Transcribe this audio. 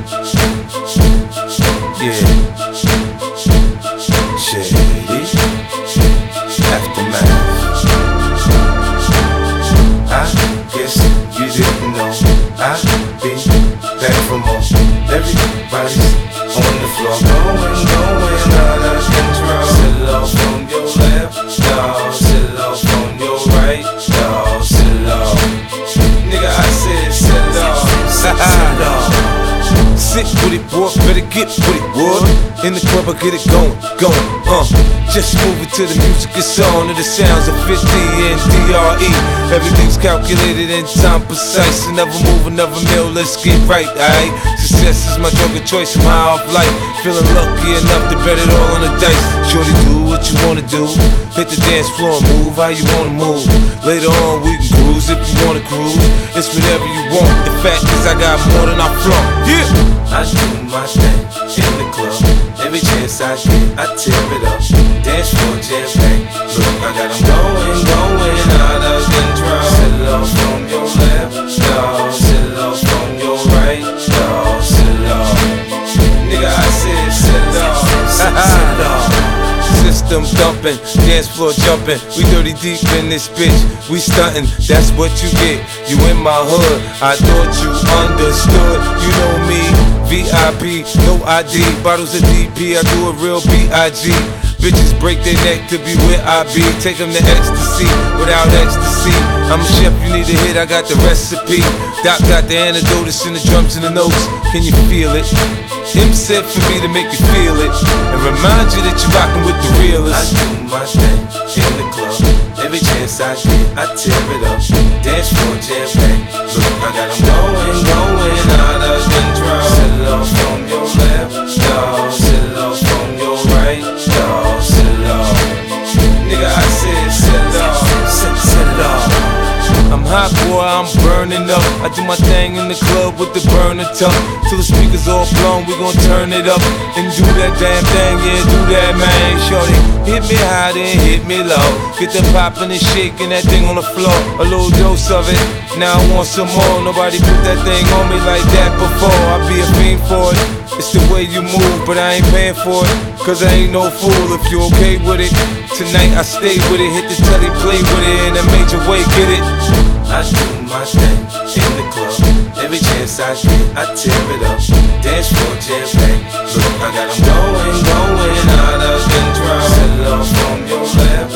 Yeah. Shady. Aftermath. I guess you didn't know I'll be back for more. Everybody's on the floor, going out of control. Sit off on your left, dawg. Sit off on your right, dawg. Sit off. Nigga, I said sit off. Sit off. Sit with it, boy, better get with it, boy. In the club, I get it going. Just move it to the music, it's on to the sounds of 50 and DRE. Everything's calculated in time precise. Never move, never mill, let's get right, aight? Success is my drug of choice, I'm high off life. Feeling lucky enough to bet it all on the dice. Shorty, do what you wanna do. Hit the dance floor and move how you wanna move. Later on, we can cruise if you wanna cruise. It's whatever you want, the fact is I got more than I flaunt. Yeah! I do my thing in the club. Every chance I get, I tear it up. Dance floor jam-packed. Look, I got 'em going out of control. Sit off on your left, dawg. Sit off on your right, dawg. Sit off. Nigga, I said sit off. Sit off. System thumping, dance floor jumping. We 30 deep in this bitch, we stunting. That's what you get, you in my hood. I thought you understood, you know me. VIP, no ID, bottles of DP, I do a real B.I.G. Bitches break their neck to be where I be. Take them to ecstasy, without ecstasy. I'm a chef, you need a hit, I got the recipe. Doc got the antidote, it's in the drums and the notes. Can you feel it? Him said for me to make you feel it and remind you that you're rockin' with the realest. I do my thing in the club. Every chance I get, I tear it up. Dance floor jam-packed. Look, I got 'em going out of control. Sit off on your left, dawg. Sit off on your right, dawg. Sit off. Nigga, I said sit off. Sit it off. I'm hot, boy, I'm burning up. I do my thing in the club with the burner tuck. Till the speakers all blown, we gon' turn it up and do that damn thing, yeah, do that, man. Shorty, hit me high, then hit me low. Get the poppin' and shaking that thing on the floor. A little dose of it, now I want some more. Nobody put that thing on me like that before. I be a fiend for it. It's the way you move, but I ain't paying for it. Cause I ain't no fool if you okay with it. Tonight I stay with it, hit the telly, play with it in a major way, get it? I do my thing in the club. Every chance I get, I tear it up. Dance floor jam-packed. Look, I got 'em going out of control. Sit off on your left.